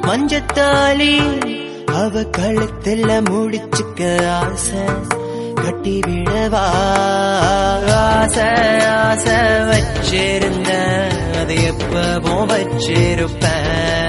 மஞ்சத்தாலி அவ கழுத்துல முடிச்சுக்க ஆசை கட்டி விடவா ஆசை ஆசை வச்சிருந்த அது எப்பவும் வச்சிருப்பேன்